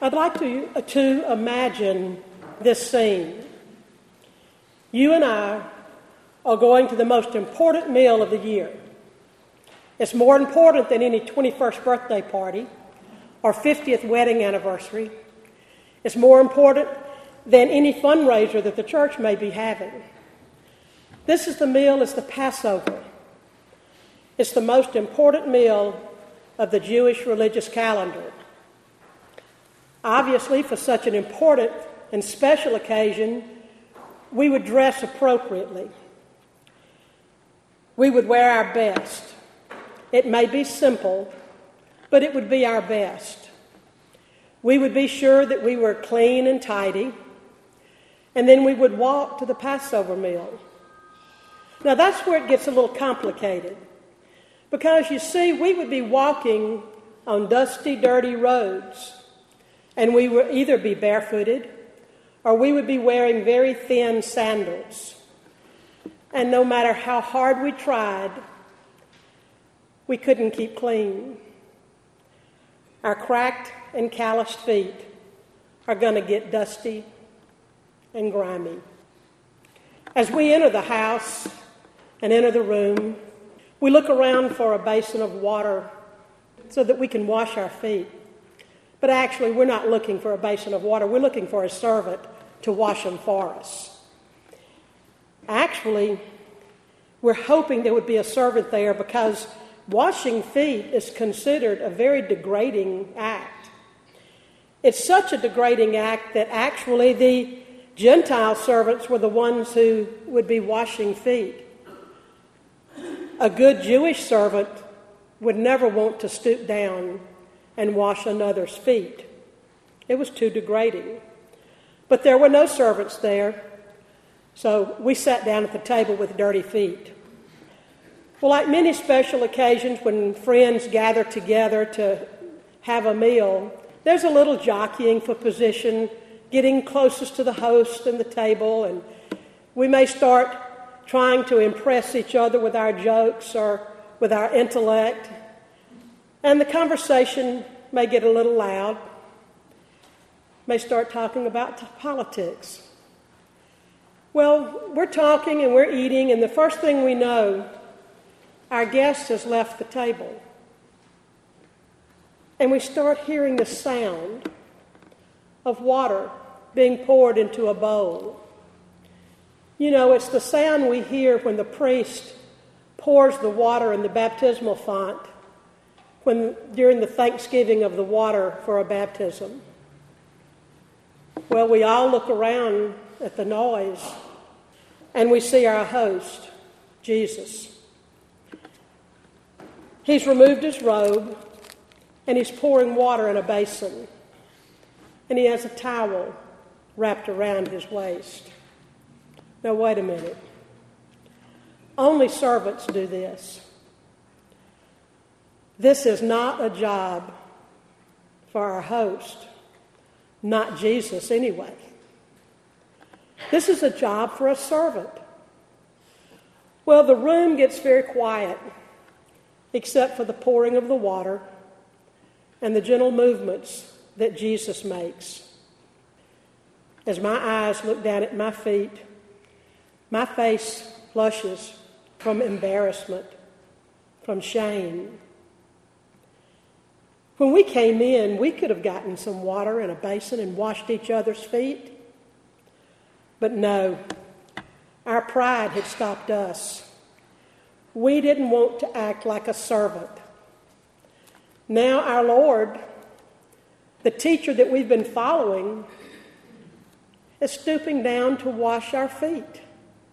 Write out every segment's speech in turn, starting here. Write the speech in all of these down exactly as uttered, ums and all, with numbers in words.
I'd like to, uh, to imagine this scene. You and I are going to the most important meal of the year. It's more important than any twenty-first birthday party or fiftieth wedding anniversary. It's more important than any fundraiser that the church may be having. This is the meal, it's the Passover. It's the most important meal of the Jewish religious calendar. Obviously, for such an important and special occasion, we would dress appropriately. We would wear our best. It may be simple, but it would be our best. We would be sure that we were clean and tidy, and then we would walk to the Passover meal. Now that's where it gets a little complicated, because you see, we would be walking on dusty, dirty roads, and we would either be barefooted or we would be wearing very thin sandals. And no matter how hard we tried, we couldn't keep clean. Our cracked and calloused feet are going to get dusty and grimy. As we enter the house and enter the room, we look around for a basin of water so that we can wash our feet. But actually, we're not looking for a basin of water. We're looking for a servant to wash them for us. Actually, we're hoping there would be a servant there because washing feet is considered a very degrading act. It's such a degrading act that actually the Gentile servants were the ones who would be washing feet. A good Jewish servant would never want to stoop down and wash another's feet. It was too degrading. But there were no servants there, so we sat down at the table with dirty feet. Well, like many special occasions when friends gather together to have a meal, there's a little jockeying for position, getting closest to the host and the table, and we may start trying to impress each other with our jokes or with our intellect, and the conversation may get a little loud, may start talking about politics. Well, we're talking and we're eating, and the first thing we know, our guest has left the table. And we start hearing the sound of water being poured into a bowl. You know, it's the sound we hear when the priest pours the water in the baptismal font when during the thanksgiving of the water for a baptism. Well, we all look around at the noise, and we see our host, Jesus. He's removed his robe, and he's pouring water in a basin, and he has a towel wrapped around his waist. Now, wait a minute. Only servants do this. This is not a job for our host, not Jesus anyway. This is a job for a servant. Well, the room gets very quiet, except for the pouring of the water and the gentle movements that Jesus makes. As my eyes look down at my feet, my face flushes from embarrassment, from shame. When we came in, we could have gotten some water in a basin and washed each other's feet. But no, our pride had stopped us. We didn't want to act like a servant. Now our Lord, the teacher that we've been following, is stooping down to wash our feet.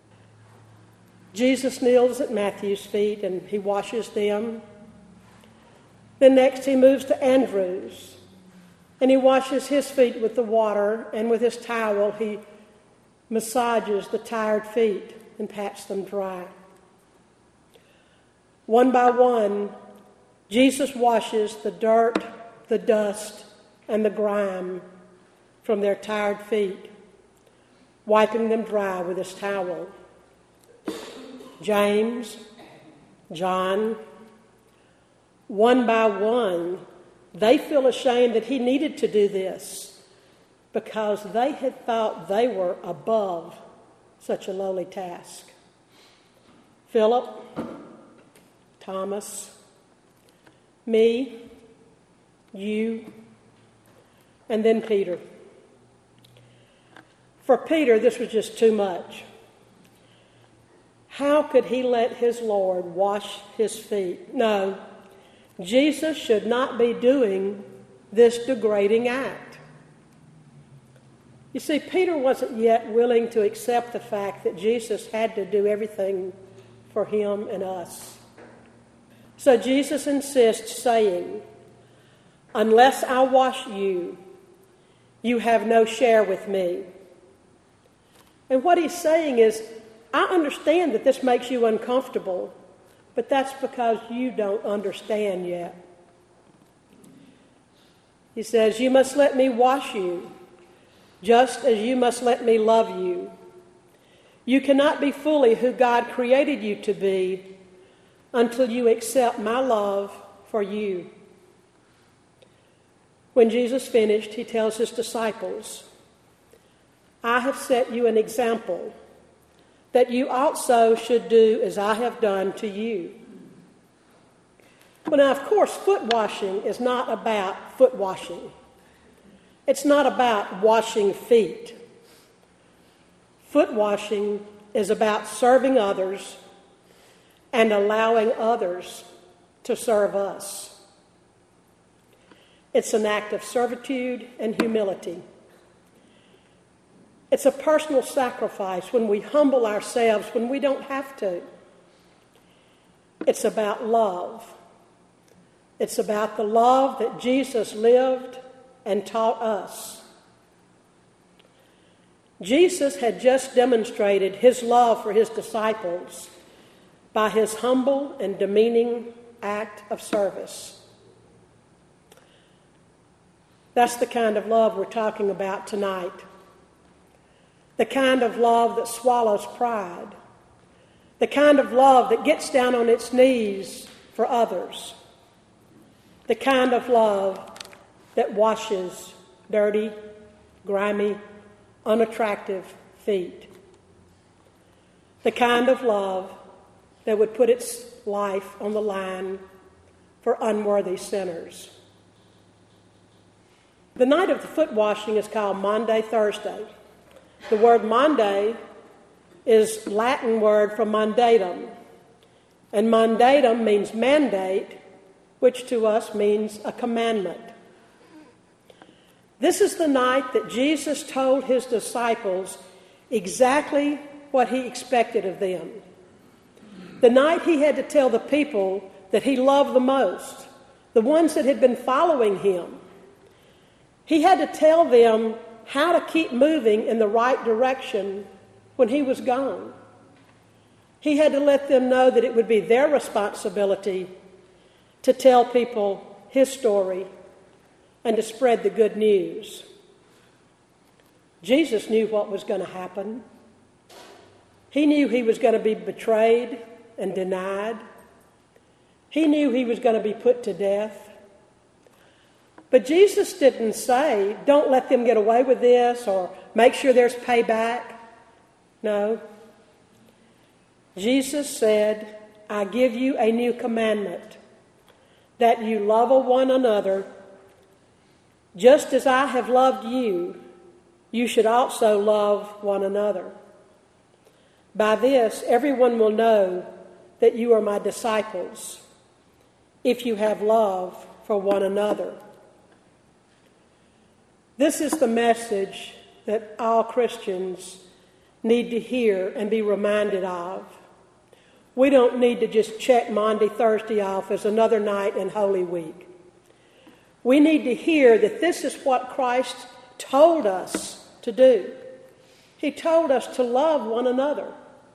Jesus kneels at Matthew's feet and he washes them. Then next he moves to Andrew's and he washes his feet with the water, and with his towel he massages the tired feet and pats them dry. One by one, Jesus washes the dirt, the dust, and the grime from their tired feet, wiping them dry with his towel. James, John, one by one, They feel ashamed that he needed to do this because they had thought they were above such a lowly task. Philip, Thomas, me, you, and then Peter. For Peter, this was just too much. How could he let his Lord wash his feet? No, Jesus should not be doing this degrading act. You see, Peter wasn't yet willing to accept the fact that Jesus had to do everything for him and us. So Jesus insists, saying, "Unless I wash you, you have no share with me." And what he's saying is, I understand that this makes you uncomfortable, but that's because you don't understand yet. He says, "You must let me wash you, just as you must let me love you. You cannot be fully who God created you to be until you accept my love for you." When Jesus finished, he tells his disciples, "I have set you an example that you also should do as I have done to you." Well, now, of course, foot washing is not about foot washing. It's not about washing feet. Foot washing is about serving others and allowing others to serve us. It's an act of servitude and humility. It's a personal sacrifice when we humble ourselves when we don't have to. It's about love. It's about the love that Jesus lived and taught us. Jesus had just demonstrated his love for his disciples by his humble and demeaning act of service. That's the kind of love we're talking about tonight. The kind of love that swallows pride. The kind of love that gets down on its knees for others. The kind of love that washes dirty, grimy, unattractive feet. The kind of love that would put its life on the line for unworthy sinners. The night of the foot washing is called Maundy Thursday. The word Maundy is Latin word for mandatum. And mandatum means mandate, which to us means a commandment. This is the night that Jesus told his disciples exactly what he expected of them. The night he had to tell the people that he loved the most, the ones that had been following him. He had to tell them how to keep moving in the right direction when he was gone. He had to let them know that it would be their responsibility to tell people his story and to spread the good news. Jesus knew what was going to happen. He knew he was going to be betrayed and denied. He knew he was going to be put to death. But Jesus didn't say, "Don't let them get away with this," or "Make sure there's payback." No. Jesus said, "I give you a new commandment, that you love one another. Just as I have loved you, you should also love one another. By this, everyone will know that you are my disciples, if you have love for one another." This is the message that all Christians need to hear and be reminded of. We don't need to just check Maundy Thursday off as another night in Holy Week. We need to hear that this is what Christ told us to do. He told us to love one another.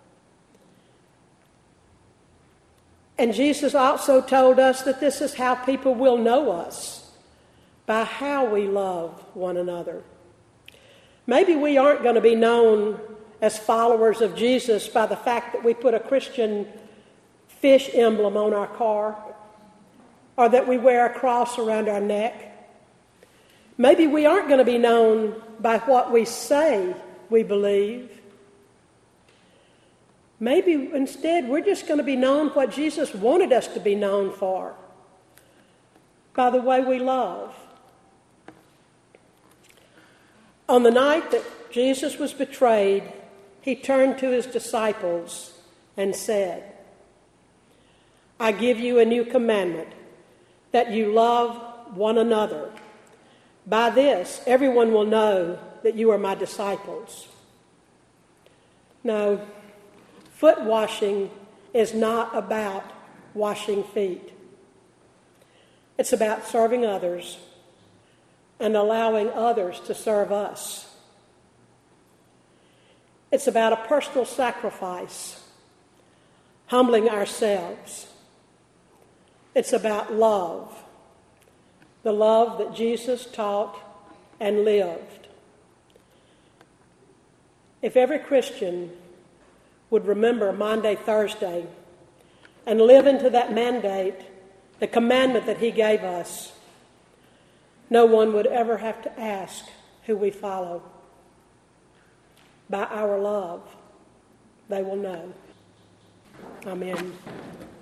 And Jesus also told us that this is how people will know us, by how we love one another. Maybe we aren't going to be known as followers of Jesus by the fact that we put a Christian fish emblem on our car. or that we wear a cross around our neck. Maybe we aren't going to be known by what we say we believe. Maybe instead we're just going to be known what Jesus wanted us to be known for, by the way we love. On the night that Jesus was betrayed, he turned to his disciples and said, "I give you a new commandment, that you love one another. By this, everyone will know that you are my disciples." No, foot washing is not about washing feet. It's about serving others and allowing others to serve us. It's about a personal sacrifice, humbling ourselves. It's about love, the love that Jesus taught and lived. If every Christian would remember Maundy Thursday and live into that mandate, the commandment that he gave us, no one would ever have to ask who we follow. By our love, they will know. Amen.